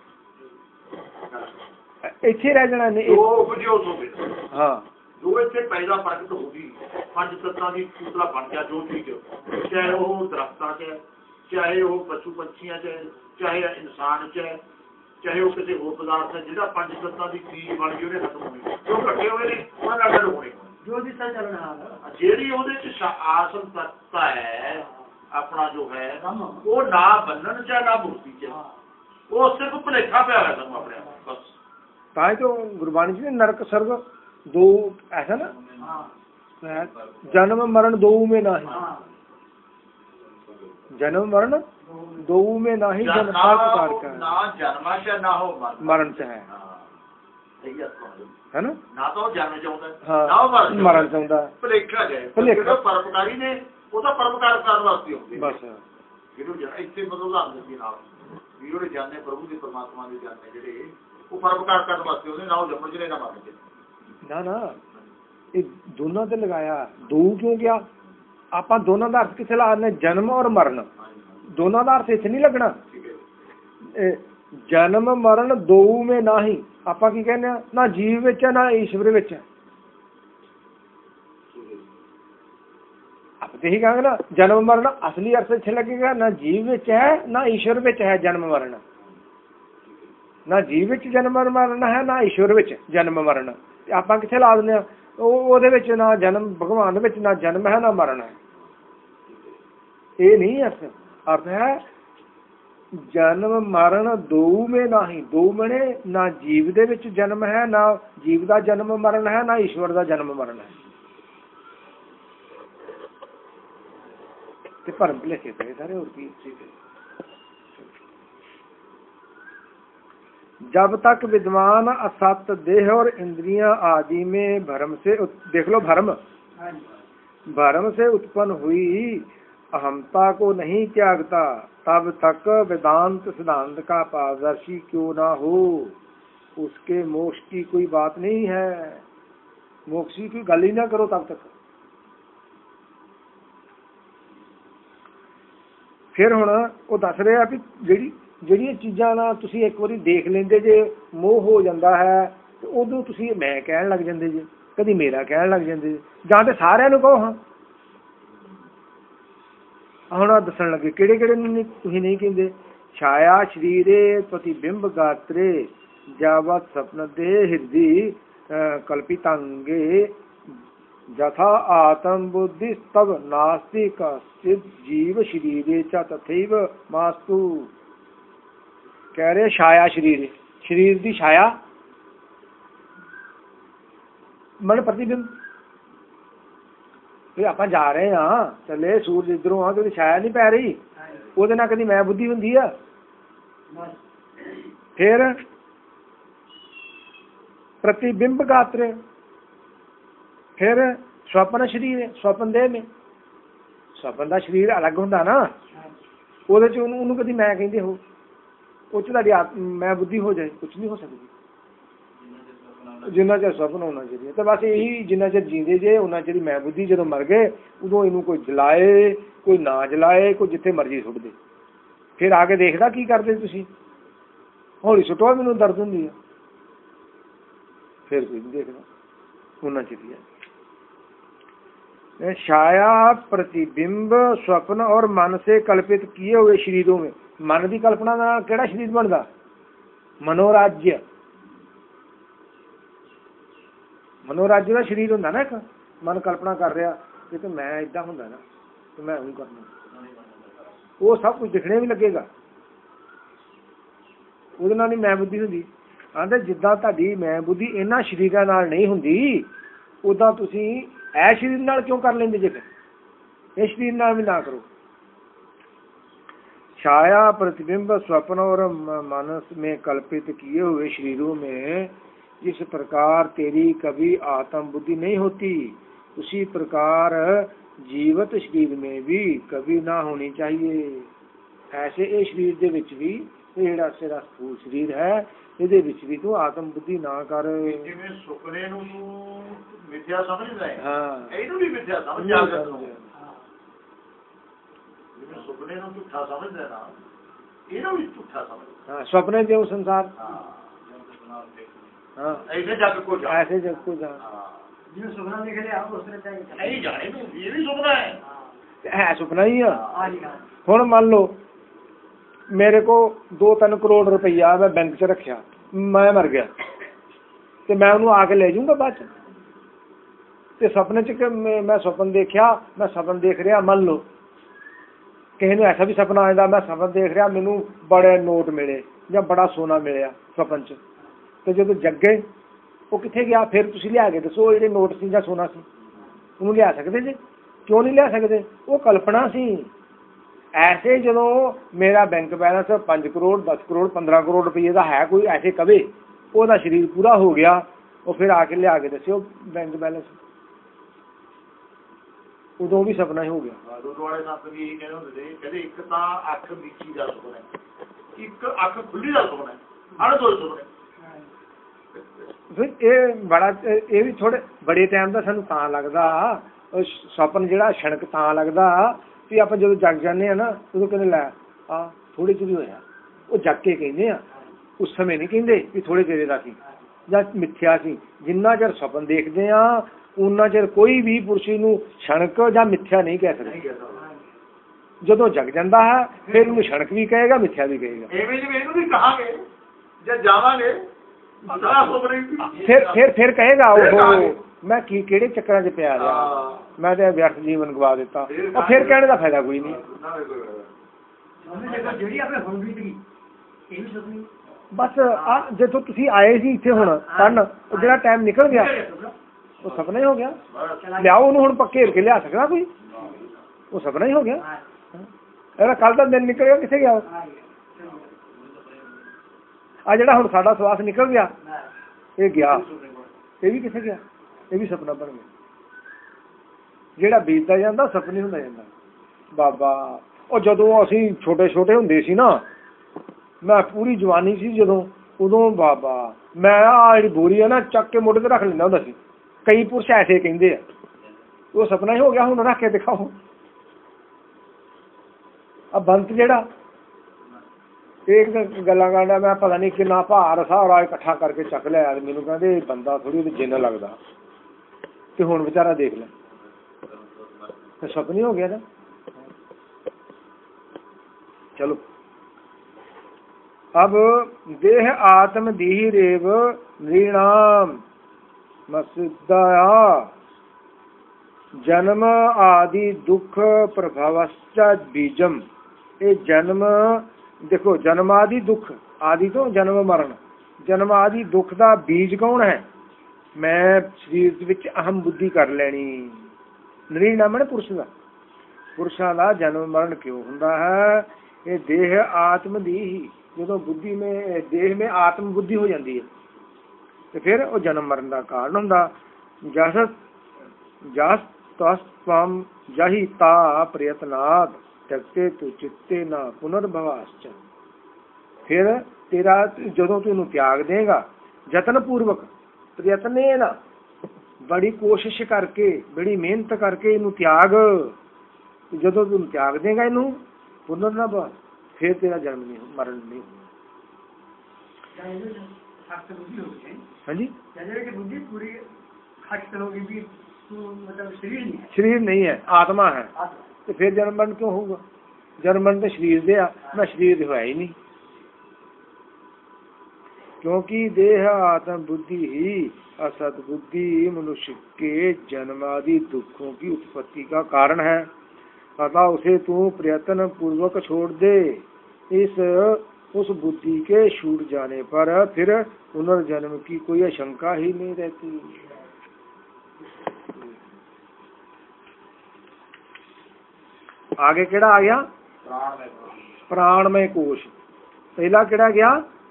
ਇੱਥੇ ਰਹਿ ਜਾਣਾ ਨੇ। ਜੋ ਉਪਜੋ ਹੋਵੇ ਹਾਂ, ਜੋ ਇੱਥੇ ਪੈਦਾ ਪ੍ਰਗਟ ਹੋ ਗਈ, ਪੰਜ ਤੱਤਾਂ ਦੀ ਪੁਤਲਾ ਬਣ ਗਿਆ ਜੋ ਚੀਜ਼, ਚਾਹੇ ਉਹ ਦਰਖਤਾਂ 'ਚ, ਚਾਹੇ ਉਹ ਪਸ਼ੂ ਪੰਛੀਆਂ 'ਚ, ਚਾਹੇ ਇਨਸਾਨ 'ਚ, ਚਾਹੇ ਉਹ ਕਿਸੇ ਹੋਰ ਪਦਾਰਥ ਹੈ, ਜਿਹੜਾ ਪੰਜ ਤੱਤਾਂ ਦੀ ਚੀਜ਼ ਬਣ ਗਈ ਉਹਨੇ ਖਤਮ ਹੋਣੀ। ਜੋ ਇਕੱਠੇ ਹੋਏ ਨੇ ਉਹਨਾਂ ਨਾਲ ਹੋਣੇ। ਜੋ ਜਿੱਦਾਂ ਚੱਲਣਾ ਜਿਹੜੀ ਉਹਦੇ 'ਚ ਆਸਨ ਤੱਤਾ ਹੈ ਆਪਣਾ ਜੋ ਹੈ ਉਹ ਨਾ ਬੰਨਣ 'ਚ ਨਾ ਮੂਰਤੀ 'ਚ, ਉਹ ਸਿਰਫ ਭੁਲੇਖਾ ਪਿਆ ਹੋਇਆ ਸਾਨੂੰ ਆਪਣੇ ਆਪ ਬਸ। ਤਾਂ तो गुरबाणी जी ने नरक स्वर्ग दो ऐसा ना, जन्म मरण दो में नहीं, जन्म मरण दो में नहीं, जन्म प्रकार का ना जन्मा च ना हो मरण च है ना, ना तो जन्म चाहता हाँ, ना वो मरण चाहता है। ਭੁਲੇਖਾ ਜਾਏ ਭੁਲੇਖਾ ਪਰਪਕਾਰੀ ਨੇ ਉਹਦਾ ਪਰਪਕਾਰ ਕਰਨ ਵਾਸਤੇ ਹੁੰਦੀ बस। ਜਿਹਨੂੰ ਇੱਥੇ ਮਤਲਬ ਲਾ ਦਿੰਦੀ ਨਾਲ ਵੀ ਉਹਦੇ ਜਾਣੇ ਪ੍ਰਭੂ ਦੇ ਪਰਮਾਤਮਾ ਦੇ ਜਾਣੇ ਜਿਹੜੇ ਉਹ ਪਰਪਕਾਰ ਕਰਨ ਵਾਸਤੇ ਉਹਦੇ ਨਾਲ ਜੰਮਣ ਜਿਹੜੇ ਨਾ ਮਾਰਦੇ ਨਾ ਨਾ, ਇਹ ਦੋਨਾਂ ਤੇ ਲਗਾਇਆ। ਦੋ ਕਿਉਂ ਗਿਆ? ਆਪਾਂ ਦੋਨਾਂ ਦਾ ਅਰਥ ਕਿੱਥੇ ਲਾ ਦਿੰਦੇ? ਜਨਮ ਔਰ ਮਰਨ, ਦੋਨਾਂ ਦਾ ਅਰਥ ਇੱਥੇ ਨਹੀਂ ਲੱਗਣਾ। ਜਨਮ ਮਰਨ ਦੋ ਮੇ ਨਹੀਂ, ਆਪਾਂ ਕੀ ਕਹਿੰਦੇ ਆ, ਨਾ ਜੀਵ ਵਿੱਚ ਹੈ ਨਾ ਈਸ਼ਵਰ ਵਿੱਚ ਹੈ। ਆਪਾਂ ਤੇ ਇਹੀ ਕਹਾਂਗੇ ਨਾ, ਜਨਮ ਮਰਨ ਅਸਲੀ ਅਰਥ ਇੱਥੇ ਲੱਗੇਗਾ, ਨਾ ਜੀਵ ਵਿੱਚ ਹੈ ਨਾ ਈਸ਼ਵਰ ਵਿੱਚ ਹੈ ਜਨਮ ਮਰਨ। ਨਾ ਜੀਵ ਵਿੱਚ ਜਨਮ ਮਰਨ ਹੈ ਨਾ ਈਸ਼ਵਰ ਵਿੱਚ ਜਨਮ ਮਰਨ। ਤੇ ਆਪਾਂ ਕਿੱਥੇ ਲਾ ਦਿੰਦੇ ਆ, ਉਹਦੇ ਵਿੱਚ ਨਾ ਜਨਮ, ਭਗਵਾਨ ਵਿੱਚ ਨਾ ਜਨਮ ਹੈ ਨਾ ਮਰਨ ਹੈ। ਇਹ ਨਹੀਂ ਅਰਥ। ਅਰਥ ਹੈ ਜਨਮ ਮਰਨ ਦੋ ਮੇ ਨਹੀਂ, ਦੋ ਮਣੇ ਨਾ ਜੀਵ ਦੇ ਵਿੱਚ ਜਨਮ ਹੈ, ਨਾ ਜੀਵ ਦਾ ਜਨਮ ਮਰਨ ਹੈ, ਨਾ ਈਸ਼ਵਰ ਦਾ ਜਨਮ ਮਰਨ ਹੈ। ਤੇ ਭਰਮ ਭੁਲੇਖੇ ਪਏ ਸਾਰੇ, ਹੋਰ ਕੀ। जब तक विद्वान असत देह और इंद्रियां आदि में भ्रम से, देख लो भ्रम, भ्रम से उत्पन्न हुई अहमता को नहीं त्यागता, तब तक वेदांत सिद्धांत का पारदर्शी क्यों ना हो, उसके मोक्ष की कोई बात नहीं है। मोक्ष की गल ही ना करो तब तक। फिर हुण वो दस रहे भी ਜਿਹੜੀਆਂ ਚੀਜ਼ਾਂ ਨਾਲ ਤੁਸੀਂ ਇੱਕ ਵਾਰੀ ਦੇਖ ਲੈਂਦੇ ਜੇ, ਮੋਹ ਹੋ ਜਾਂਦਾ ਹੈ, ਤੇ ਉਦੋਂ ਤੁਸੀਂ ਮੈਂ ਕਹਿਣ ਲੱਗ ਜਾਂਦੇ ਜੇ, ਕਦੀ ਮੇਰਾ ਕਹਿਣ ਲੱਗ ਜਾਂਦੇ ਜੇ, ਜਾਂ ਤੇ ਸਾਰਿਆਂ ਨੂੰ ਕਹੋ। ਹਾਂ ਹੁਣ ਆ ਦੱਸਣ ਲੱਗੇ ਕਿਹੜੇ ਕਿਹੜੇ ਨੂੰ ਤੁਸੀਂ ਨਹੀਂ ਕਹਿੰਦੇ। ਛਾਇਆ ਸ਼ਰੀਰੇ ਪ੍ਰਤੀਬਿੰਬ ਗਾਤਰੇ ਜਾਵਤ ਸਪਨ ਦੇ ਹਿਰਦੀ ਕਲਪਿਤਾਂਗੇ जथा आत्म बुद्धि तब नास्तिक जीव शरीर च तथैव मास्तु। कह रहे छाया शरीर, शरीर की छाया ਮਨ ਪ੍ਰਤੀਬਿੰਬ। ਵੀ ਆਪਾਂ ਜਾ ਰਹੇ ਹਾਂ, ਚੱਲੇ ਸੂਰਜ ਇੱਧਰੋਂ ਆ, ਕਦੀ ਛਾਇਆ ਨਹੀਂ ਪੈ ਰਹੀ, ਉਹਦੇ ਨਾਲ ਕਦੀ ਮੈਂ ਬੁੱਧੀ ਹੁੰਦੀ ਆ। ਫਿਰ ਪ੍ਰਤੀਬਿੰਬ ਗਾਤਰ, ਫਿਰ ਸਵਪਨ ਸਰੀਰ, ਸਵਪਨ ਦੇਹ ਨੇ। ਸਵਪਨ ਦਾ ਸਰੀਰ ਅਲੱਗ ਹੁੰਦਾ ਨਾ, ਉਹਦੇ ਚ ਉਹਨੂੰ ਕਦੀ ਮੈਂ ਕਹਿੰਦੇ ਹੋ, ਉਹ ਚ ਤੁਹਾਡੀ ਮੈਂ ਬੁੱਧੀ ਹੋ ਜਾਏ, ਕੁਛ ਨਹੀਂ ਹੋ ਸਕਦੀ ਜਿੰਨਾ ਚਿਰ ਸਵਪਨ ਹੋਣਾ ਚਾਹੀਦਾ। ਤੇ ਬਸ ਇਹੀ ਜਿੰਨਾ ਚਿਰ ਜੀਂਦੇ ਜੇ ਉਹਨਾਂ ਚਿਰ ਮੈਂ ਬੁੱਧੀ। ਜਦੋਂ ਮਰ ਗਏ ਉਦੋਂ ਇਹਨੂੰ ਕੋਈ ਜਲਾਏ, ਕੋਈ ਨਾ ਜਲਾਏ, ਕੋਈ ਜਿੱਥੇ ਮਰਜ਼ੀ ਸੁੱਟ ਦੇ। ਫਿਰ ਆ ਕੇ ਦੇਖਦਾ ਕੀ ਕਰਦੇ ਤੁਸੀਂ, ਹੌਲੀ ਸੁੱਟੋ ਮੈਨੂੰ ਦਰਦ ਹੁੰਦੀ ਆ, ਫਿਰ ਕੋਈ ਨਹੀਂ ਦੇਖਦਾ ਉਹਨਾਂ ਚਿਰ ਹੀ। छाया प्रतिबिंब स्वप्न और मन से कल्पित किए हुए शरीरों में। मन की कल्पना नाल केड़ा शरीर बनता? मनोराज्य। मनोराज्य का शरीर होंदा ना एक, मन कल्पना कर रहा कि तो मैं इदा होंदा ना, तो मैं ऊँ करना, वो सब कुछ दिखने भी लगेगा, ਉਹਦੇ ਨਾਲ ਨਹੀਂ ਮੈਂ ਬੁੱਧੀ ਹੁੰਦੀ। ਆਂਦੇ ਜਿੱਦਾਂ ਤੁਹਾਡੀ ਮੈਂ ਬੁੱਧੀ ਇਹਨਾਂ ਸ਼ਰੀਰਾਂ ਨਾਲ ਨਹੀਂ ਹੁੰਦੀ, ਉਦਾਂ ਤੁਸੀਂ ਇਹ शरीर नाल क्यों कर लेंगे जे? इस शरीर नाल भी ना करो। छाया प्रतिबिंब स्वप्न और मानस में कल्पित किए हुए शरीरों में जिस प्रकार तेरी कभी आत्म बुद्धि नहीं होती, उसी प्रकार जीवित शरीर में भी कभी ना होनी चाहिए। ऐसे ये शरीर दे विच भी ਜਿਹੜਾ ਤੇਰਾ स्थूल शरीर है, ਇਹਦੇ ਵਿੱਚ ਵੀ ਤੂੰ ਆਤਮ ਬੁੱਧੀ ਨਾ ਕਰ। ਜਿਵੇਂ ਸੁਪਨੇ ਨੂੰ ਮਿੱਥਿਆ ਸਮਝਦਾ ਹੈ, ਹਾਂ, ਇਹਨੂੰ ਵੀ ਮਿੱਥਿਆ ਸਮਝ ਜਾ ਸਕਦਾ। ਜਿਵੇਂ ਸੁਪਨੇ ਨੂੰ ਝੂਠਾ ਸਮਝਦਾ ਨਾ, ਇਹਨੂੰ ਵੀ ਝੂਠਾ ਸਮਝਦਾ। ਹਾਂ, ਸੁਪਨੇ ਦੇ ਸੰਸਾਰ। ਹਾਂ, ਐਸੇ ਜਗ ਕੋ ਜਾ, ਐਸੇ ਜਗ ਕੋ ਜਾ। ਜਿਵੇਂ ਸੁਪਨਾ ਦੇਖ ਲਿਆ ਉਸ ਤਰ੍ਹਾਂ ਚਾਹੀਦਾ ਨਹੀਂ ਜਾਣੇ ਨੂੰ ਇਹ ਵੀ ਸੁਪਨਾ ਹੈ ਸੁਪਨਾ ਹੀ ਆ। ਹੁਣ ਮੰਨ ਲਓ ਮੇਰੇ को 2-3 करोड़ रुपया मैं बैंक च रखिया, मैं मर गया तो मैं उन्होंने आके ले जाऊंगा बाद तो सपने च मैं सपन देखा, मैं सपन देख रहा, मान लो किसी ने ऐसा भी सपना आता, मैं सपन देख रहा मैनू बड़े नोट मिले या बड़ा सोना मिले सपन च, तो जो जगे वो कितने गया? फिर तुम लिया के दसो जो नोट से या सोना से उन्होंने लिया सकते जी? क्यों नहीं लिया सकते? वो कल्पना सी। ऐसे जो मेरा बैंक बैलेंस 5 करोड़ 10 करोड़ 15 करोड़ रुपये का है, कोई ऐसे कवे वो शरीर पूरा हो गया, वो फिर आके लिया के दस्यो बैंक बैलेंस, उदों भी सपना ही हो गया। दुध वाले संत भी यही कहते होंगे, कहते एक तो अख मीची का सुपना है, एक अख खुली का सुपना है, हर दो सुपने। फिर ये बड़ा ये भी थोड़े बड़े टाइम का सानू तां लगदा, सपन जिहड़ा छणक तां लगदा भी आप जो जग जाने ना उदों कहते लै आ थोड़े चिर होया, वो जग के कहते हैं, उस समय नहीं कहते भी थोड़े चिर का सी जां मिथ्या सी। जिन्ना चिर सपन देखते हैं उन्ना चिर कोई भी पुरुष नूं छणक जां मिथ्या नहीं कह सकता। जदों जग जाता है फिर उन्हें छणक भी कहेगा, मिथ्या भी कहेगा। फिर कहेगा ओहो मैं की किहड़े चक्करां च पिया रहा, मैं तो व्यर्थ जीवन गवा दिता, और फिर कहने का फायदा कोई नहीं। बस जो तुसीं आए सी इत्थे हुण पढ़न, जिहड़ा टाइम निकल गया वो सपना ही हो गया। लियाओ उन्होंने हुण पक्के घेर के लिया सकदा कोई? वो सपना ही हो गया। अगर कल का दिन निकल गया कित्थे गया? आ जिहड़ा हुण साडा सवास निकल गया ये गया, ये भी कित्थे गया? ये भी सपना बन गया। ਜਿਹੜਾ ਬੀਤਦਾ ਜਾਂਦਾ ਸਪਨੇ ਹੁੰਦਾ ਜਾਂਦਾ ਬਾਬਾ। ਉਹ ਜਦੋਂ ਅਸੀਂ ਛੋਟੇ ਛੋਟੇ ਹੁੰਦੇ ਸੀ ਨਾ, ਮੈਂ ਪੂਰੀ ਜਵਾਨੀ ਸੀ ਜਦੋਂ, ਉਦੋਂ ਬਾਬਾ ਮੈਂ ਆਹ ਜਿਹੜੀ ਬੋਰੀ ਹੈ ਨਾ ਚੱਕ ਕੇ ਮੋਢੇ ਤੇ ਰੱਖ ਲੈਂਦਾ ਹੁੰਦਾ ਸੀ। ਕਈ ਪੁਰਸ਼ ਐਸੇ ਕਹਿੰਦੇ ਆ, ਉਹ ਸਪਨਾ ਹੀ ਹੋ ਗਿਆ। ਹੁਣ ਰੱਖ ਕੇ ਦਿਖਾਓ ਆ ਬੰਤ ਜਿਹੜਾ एक गल्लां करदा, मैं पता नहीं किन्ना भार सारा इकट्ठा करके चक लिया, मैनू कहंदे बंदा थोड़ी जिन्न लगदा, ते हुण बेचारा देख ले तो सपने हो गया ना। चलो अब देह आत्म दीहि रेव नृणाम मसिद्धाया जन्म आदि दुख प्रभावश्च बीजम। ये जन्म देखो, जन्म आदि दुख, आदि तो जन्म मरण, जन्म आदि दुख का बीज कौन है? मैं शरीर ਦੇ ਵਿੱਚ ਅਹਮ ਬੁੱਧੀ ਕਰ ਲੈਣੀ। ਨਰੀਨ ਨਾਮ ਹੈ ਪੁਰਸ਼ ਦਾ। ਪੁਰਸ਼ਾਂ ਦਾ ਜਨਮ ਮਰਨ ਕਿਉਂ ਹੁੰਦਾ ਹੈ? ਇਹ ਦੇਹ ਆਤਮ ਦੀ ਹੀ ਜਦੋਂ ਬੁੱਧੀ ਮੇ ਦੇਹ ਮੇ ਆਤਮ ਬੁੱਧੀ ਹੋ ਜਾਂਦੀ ਹੈ ਤੇ ਫਿਰ ਉਹ ਜਨਮ ਮਰਨ ਦਾ ਕਾਰਨ ਹੁੰਦਾ। ਜਸ ਤਸ ਤਮ ਜਹੀ ਤਾ ਪ੍ਰਯਤਨਾਦ ਤਕਤੇ ਤੂੰ ਚਿੱਤੇ ਨਾ ਪੁਨਰਭਵਾਸਚ। ਫਿਰ ਤੇਰਾ ਜਦੋਂ ਤੂੰ ਇਹਨੂੰ ਤਿਆਗ ਦੇਗਾ ਯਤਨ ਪੂਰਵਕ ਪ੍ਰਯਤਨੇ ਨਾ ਬੜੀ ਕੋਸ਼ਿਸ਼ ਕਰਕੇ ਬੜੀ ਮਿਹਨਤ ਕਰਕੇ ਇਹਨੂੰ ਤਿਆਗ, ਜਦੋਂ ਤੂੰ ਤਿਆਗ ਦੇਗਾ ਇਹਨੂੰ ਪੁਨਰਭਵ ਫਿਰ ਤੇਰਾ ਜਨਮ ਨਹੀਂ ਮਰਨ ਨਹੀਂ ਹੋਣਾ। ਹਾਂਜੀ बुद्धि पूरी खट होगी भी मतलब शरीर नहीं है, ਸਰੀਰ ਨਹੀਂ ਹੈ, ਆਤਮਾ ਹੈ ਤੇ ਫਿਰ ਜਨਮ ਮਰਨ ਕਿਉਂ ਹੋਊਗਾ? ਜਨਮ ਮਰਨ ਤਾਂ ਸਰੀਰ ਦੇ ਆ, ਨਾ ਸਰੀਰ ਦੇ ਹੋਇਆ ਹੀ ਨਹੀਂ। क्योंकि देह आत्म बुद्धि ही असत बुद्धि मनुष्य के जन्म आदि दुखों की उत्पत्ति का कारण है। अतः उसे तू प्रयत्न पूर्वक छोड़ दे। उस बुद्धि के छूट जाने पर फिर पुनर्जन्म की कोई आशंका ही नहीं रहती। आगे केड़ा आ गया? प्राणमय कोश। पहला केड़ा गया?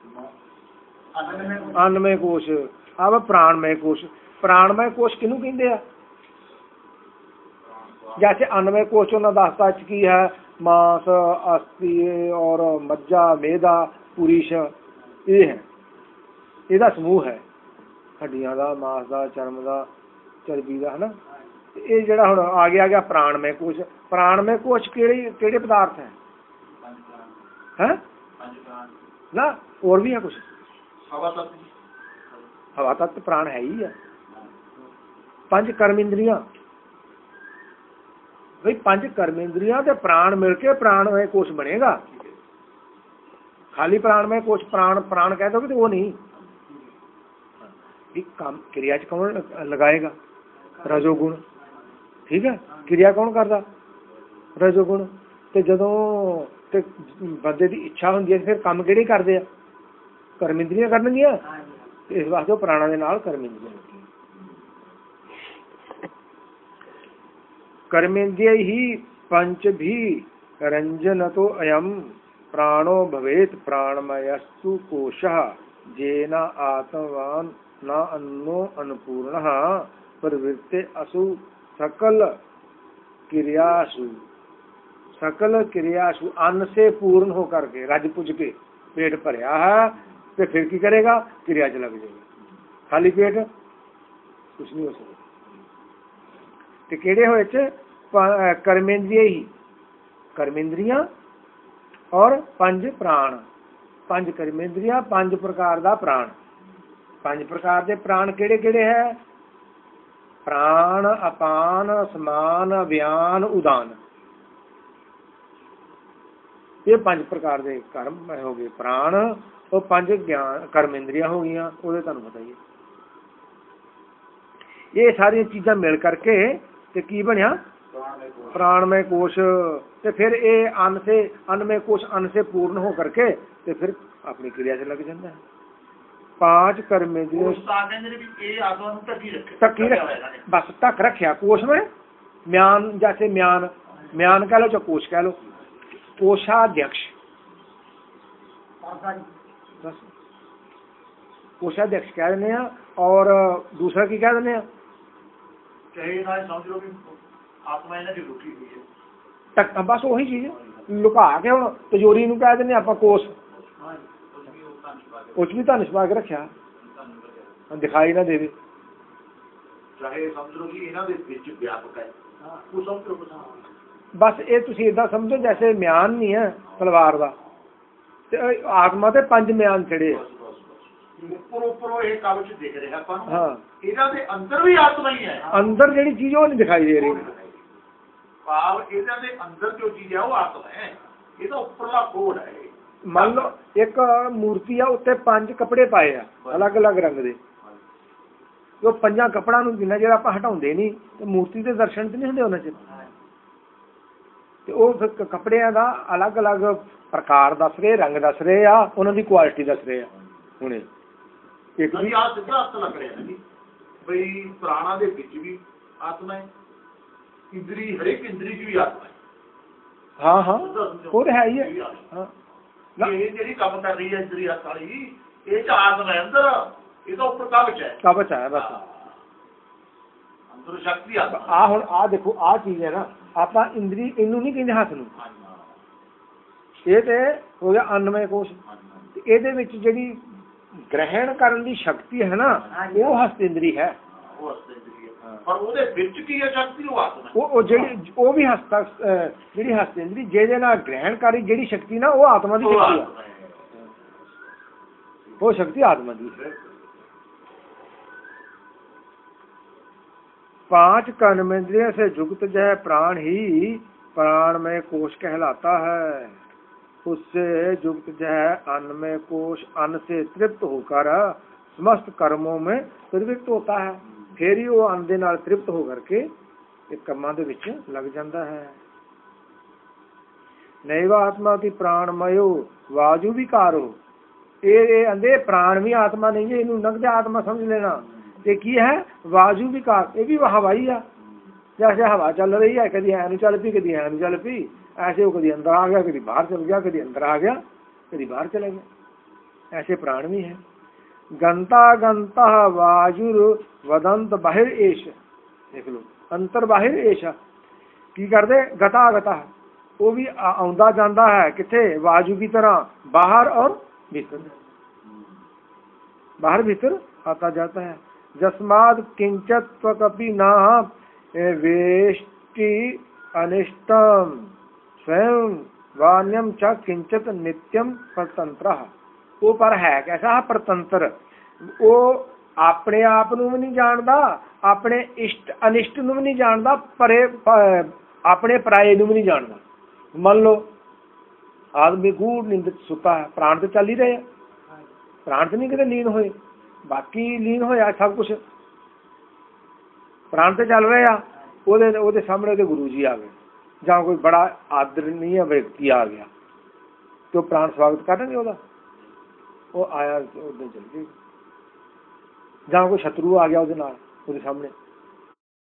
अन्नमय कोश। अब प्राणमय कोश। प्राणमय कोश किनू कहते हैं? जैसे अन्नमय कोश उन्होंने दसता की है मांस अस्थि और मज्जा मेदा पुरीश, ये है ਇਹਦਾ ਸਮੂਹ ਹੈ ਹੱਡੀਆਂ ਦਾ, ਮਾਸ ਦਾ, ਚਰਮ ਦਾ, ਚਰਬੀ ਦਾ, ਹਨਾ। ਇਹ ਜਿਹੜਾ ਹੁਣ ਆ ਗਿਆ ਪ੍ਰਾਣਮय ਕੋਸ਼। ਪ੍ਰਾਣਮय ਕੋਸ਼ ਕਿਹੜੇ ਪਦਾਰਥ ਹੈ? ਹੈ ਨਾ ਹੋਰ ਵੀ ਹੈ ਕੁਛ? ਹਵਾ ਤੱਤ ਪ੍ਰਾਣ ਹੈ ਹੀ ਆ। ਪੰਜ ਕਰਮ ਇੰਦਰੀਆਂ, ਬਈ ਪੰਜ ਕਰਮ ਇੰਦਰੀਆਂ ਤੇ ਪ੍ਰਾਣ ਮਿਲ ਕੇ ਪ੍ਰਾਣਮय ਕੋਸ਼ ਬਣੇਗਾ। ਖਾਲੀ ਪ੍ਰਾਣमय कोश प्राण कह दोगे तो वो नहीं। काम क्रिया च कौन लगाएगा? रजोगुण। ठीक है, क्रिया कौन करता? रजोगुण। ते जदों ते बंदे दी इच्छा होंदी है फिर काम किहड़े करदे आ? कर्म इंद्रियां करनगियां। इस वास्ते प्राणा दे नाल कर्म इंद्रियां लगी। कर्म इंद्रिय ही पंच भी रंजन तो अयम प्राणो भवेत प्राणमयस्तु कोशः जेना आत्मवान न अन्नो अनुपूर्ण प्रवृत्ते असु सकल क्रियासु अन्न से पूर्ण होकर के रज पुज के पेट भरिया है तो फिर की करेगा? क्रिया च लग जाएगा। खाली पेट कुछ नहीं हो सकता। तो केड़े होए च कर्मेंद्रिय ही कर्मेंद्रियां और पंज प्राण। पंज कर्मेंद्रियां, पंज प्रकार दा प्राण। पंज प्रकार दे प्राण केड़े केड़े है? प्राण, अपान, समान, व्यान, उदान। ये पांच प्रकार दे कर्म हो गए प्राण। और पंज ज्ञान कर्म इंद्रियां हो गई, वो तुहानू पता ही है। ये सारी चीज़ां मिल करके ते की बनिया? प्राणमय कोश। ते फिर ये अन्नमय कोश अन्न से पूर्ण हो करके ते फिर अपनी क्रिया से लग जाता है। पांच कर्म इंद्रियों बस तक रखिया कोश में। म्यान जैसे म्यान कह लो चाहे कोश कह लो। कोषाध्यक्ष बस कोषाध्यक्ष कह देने और दूसरा की कह देने तक बस वही चीज लुका के हम तिजोरी कह देने आप कोष उस भी धन छुपा के रखा दिखाई ना देवे। बस ये तुसीं इदां समझो जैसे म्यान नहीं है तलवार का, आत्मा ते पंज म्यान छड़े। अंदर जिहड़ी चीज वो नहीं दिखाई दे रही। मान लो एक मूर्ति है उत्ते पंज कपड़े पाए आ अलग अलग रंग दे। वो पंजा कपड़ा जिन्ना चेर आपां हटाउंदे नहीं तो मूर्ति के दर्शन तो नहीं होंदे उन्ना चेर। ते वो फिर कपड़ियां दा अलग अलग प्रकार दस रहे, रंग दस रहे आ, उन्हां दी क्वालिटी दस रहे आ। हुणे एक भी ਬਈ ਪ੍ਰਾਣਾ ਦੇ ਵਿੱਚ ਵੀ ਆਤਮਾ ਹੈ, ਇੰਦਰੀ ਹਰੇਕ ਇੰਦਰੀ 'ਚ ਵੀ ਆਤਮਾ ਹੈ। ਹਾਂ ਹਾਂ ਉਹ ਤਾਂ ਹੈ ਹੀ ਹੈ। ਹਾਂ ਇਹ ਜਿਹੜੀ ਕੰਮ ਕਰ ਰਹੀ ਹੈ ਇੰਦਰੀ ਹੱਥ ਵਾਲੀ, ਇਹ 'ਚ ਆਤਮਾ ਹੈ ਅੰਦਰ, ਇਹਦਾ ਉੱਪਰ ਕਵਚ ਹੈ। ਕਵਚ ਹੈ ਬਸ ਅੰਦਰ ਸ਼ਕਤੀ ਆਤਮਾ। ਆ ਹੁਣ ਆ ਦੇਖੋ ਆ ਚੀਜ਼ ਹੈ ਨਾ, ਆਪਾਂ ਇੰਦਰੀ ਇਹਨੂੰ ਨਹੀਂ ਕਹਿੰਦੇ ਹੱਥ ਨੂੰ, ਇਹ ਤੇ ਹੋ ਗਿਆ ਅੰਨਮय ਕੋਸ਼। ਇਹਦੇ ਵਿੱਚ ਜਿਹੜੀ ਗ੍ਰਹਿਣ ਕਰਨ ਦੀ ਸ਼ਕਤੀ ਹੈ ਨਾ, ਉਹ ਹਸਤ ਇੰਦਰੀ ਹੈ। ਪਰ ਉਹਦੇ ਵਿੱਚ ਕੀ ਹੈ ਸ਼ਕਤੀ? ਉਹ ਆਤਮਾ। ਉਹ ਜਿਹੜੀ ਉਹ ਵੀ ਜਿਹੜੀ ਹਸਤ ਇੰਦਰੀ ਜਿਹਦੇ ਨਾਲ ਗ੍ਰਹਿਣਕਾਰੀ ਜਿਹੜੀ ਸ਼ਕਤੀ ਨਾ, ਉਹ ਆਤਮਾ ਦੀ ਸ਼ਕਤੀ ਹੈ। वो शक्ति आत्मा की है। 5 कर्मेंद्रियों से युक्त यह प्राण ही प्राणमय कोश कहलाता है। उससे युक्त यह अन्नमय कोश अन्न से तृप्त होकर समस्त कर्मों में प्रवृत्त होता है। फिर ही वो अन्न दे नाल तृप्त होकर के एक कर्मां दे विच लग जाता है। नैव आत्मा की प्राणमयो वायु विकारो, ये अंधे प्राण भी आत्मा नहीं है, इन्हू नगद आत्मा समझ लेना। ये की है वायु विकार, ये भी हवाई है। जैसे हवा चल रही है, कभी है नहीं चल पी, कभी है नहीं चल पी, ऐसे वो कभी अंदर आ गया, कभी बाहर चल गया, कभी अंदर आ गया, कभी बाहर चला गया। ऐसे प्राण भी है। गंता गंता वायुर वदंत बाहिर एश, देख लो अंतर बाहिर एश की कर दे गता गता, वो भी आउंदा जाता है किथे वायु की तरह, बाहर और भीतर, बाहर भीतर आता जाता है। जस्माद किंचत त्वकपि न वेष्टि अनिष्टम स्वयं वान्यम च किंचित नित्यम परतंत्र। वो पर है कैसा परतंत्र, वो अपने आप नूं भी नहीं जानता, अपने इष्ट अनिष्ट नूं भी नहीं जानता, परे अपने पराए नूं भी नहीं जानता। मान लो आदमी गूढ़ नींद सुता है, प्राण तो चल ही रहे, प्राण तो नहीं कितने लीन होए, बाकी लीन होया सब कुछ, प्राण तो चल रहे आ, ਉਹਦੇ ਸਾਹਮਣੇ ਉਹਦੇ ਗੁਰੂ ਜੀ ਆ ਗਏ ਜਾਂ ਕੋਈ ਬੜਾ ਆਦਰਨੀय ਵਿਅਕਤੀ ਆ ਗਿਆ ਤੇ ਪ੍ਰਾਣ ਸਵਾਗਤ ਕਰਨਗੇ ਉਹਦਾ, ਉਹ ਆਇਆ ਉਹਦੇ ਚਲ ਗਏ। ਜਾਂ ਕੋਈ ਸ਼ਤਰੂ ਆ ਗਿਆ ਉਹਦੇ ਨਾਲ ਉਹਦੇ ਸਾਹਮਣੇ,